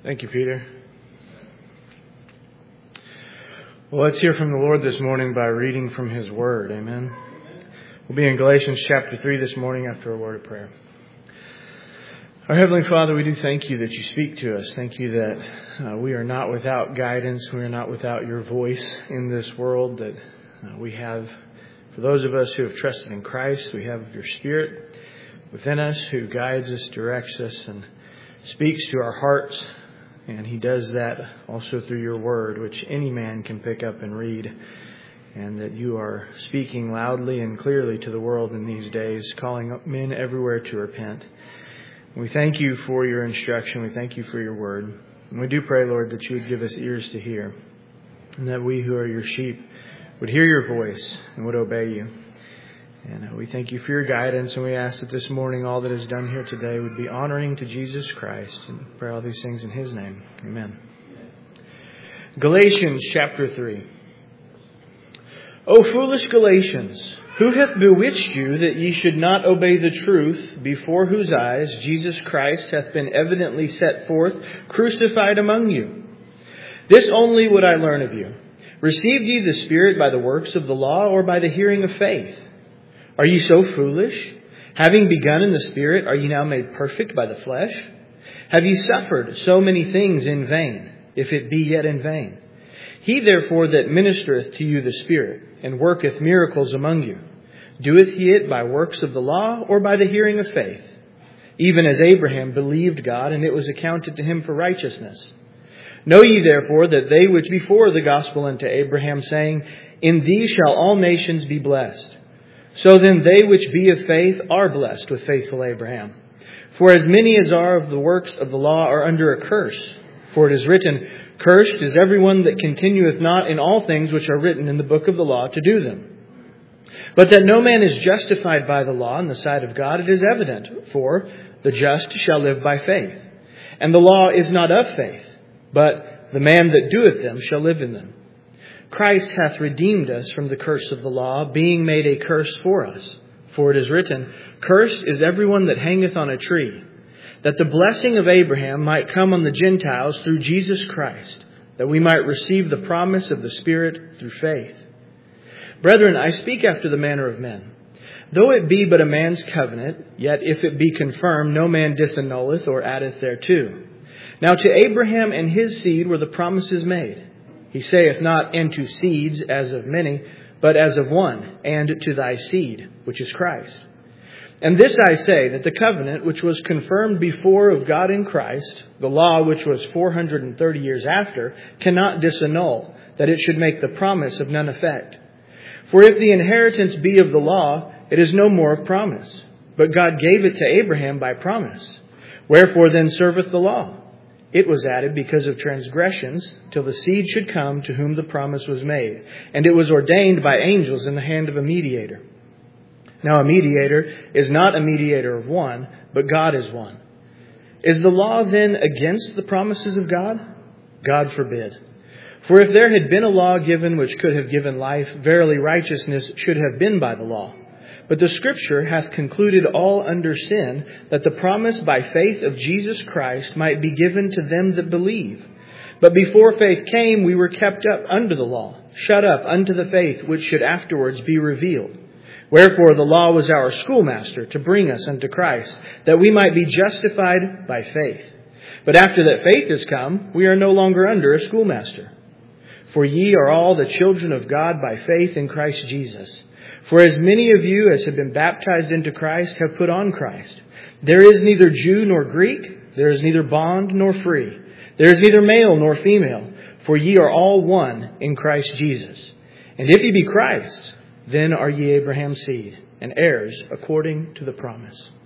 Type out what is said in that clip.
Thank you, Peter. Well, let's hear from the Lord this morning by reading from His Word. Amen. We'll be in Galatians chapter 3 this morning after a word of prayer. Our Heavenly Father, we do thank you that you speak to us. Thank you that we are not without guidance. We are not without your voice in this world. That we have, for those of us who have trusted in Christ, we have your Spirit within us who guides us, directs us, and speaks to our hearts. And He does that also through your Word, which any man can pick up and read. And that you are speaking loudly and clearly to the world in these days, calling men everywhere to repent. We thank you for your instruction. We thank you for your Word. And we do pray, Lord, that you would give us ears to hear. And that we who are your sheep would hear your voice and would obey you. And we thank you for your guidance, and we ask that this morning all that is done here today would be honoring to Jesus Christ. And pray all these things in His name. Amen. Galatians chapter 3. O foolish Galatians, who hath bewitched you that ye should not obey the truth, before whose eyes Jesus Christ hath been evidently set forth, crucified among you? This only would I learn of you. Received ye the Spirit by the works of the law, or by the hearing of faith? Are ye so foolish? Having begun in the Spirit, are ye now made perfect by the flesh? Have ye suffered so many things in vain, if it be yet in vain? He therefore that ministereth to you the Spirit, and worketh miracles among you, doeth he it by works of the law, or by the hearing of faith? Even as Abraham believed God, and it was accounted to him for righteousness. Know ye therefore that they which before the gospel unto Abraham, saying, In thee shall all nations be blessed. So then they which be of faith are blessed with faithful Abraham. For as many as are of the works of the law are under a curse. For it is written, Cursed is everyone that continueth not in all things which are written in the book of the law to do them. But that no man is justified by the law in the sight of God, it is evident. For the just shall live by faith. And the law is not of faith, but the man that doeth them shall live in them. Christ hath redeemed us from the curse of the law, being made a curse for us. For it is written, Cursed is everyone that hangeth on a tree, that the blessing of Abraham might come on the Gentiles through Jesus Christ, that we might receive the promise of the Spirit through faith. Brethren, I speak after the manner of men. Though it be but a man's covenant, yet if it be confirmed, no man disannulleth or addeth thereto. Now to Abraham and his seed were the promises made. He saith not, And to seeds as of many, but as of one, and to thy seed, which is Christ. And this I say, that the covenant which was confirmed before of God in Christ, the law which was 430 years after, cannot disannul, that it should make the promise of none effect. For if the inheritance be of the law, it is no more of promise. But God gave it to Abraham by promise. Wherefore then serveth the law? It was added because of transgressions, till the seed should come to whom the promise was made. And it was ordained by angels in the hand of a mediator. Now a mediator is not a mediator of one, but God is one. Is the law then against the promises of God? God forbid. For if there had been a law given which could have given life, verily righteousness should have been by the law. But the Scripture hath concluded all under sin, that the promise by faith of Jesus Christ might be given to them that believe. But before faith came, we were kept up under the law, shut up unto the faith which should afterwards be revealed. Wherefore the law was our schoolmaster to bring us unto Christ, that we might be justified by faith. But after that faith is come, we are no longer under a schoolmaster. For ye are all the children of God by faith in Christ Jesus. For as many of you as have been baptized into Christ have put on Christ. There is neither Jew nor Greek, there is neither bond nor free, there is neither male nor female, for ye are all one in Christ Jesus. And if ye be Christ's, then are ye Abraham's seed, and heirs according to the promise.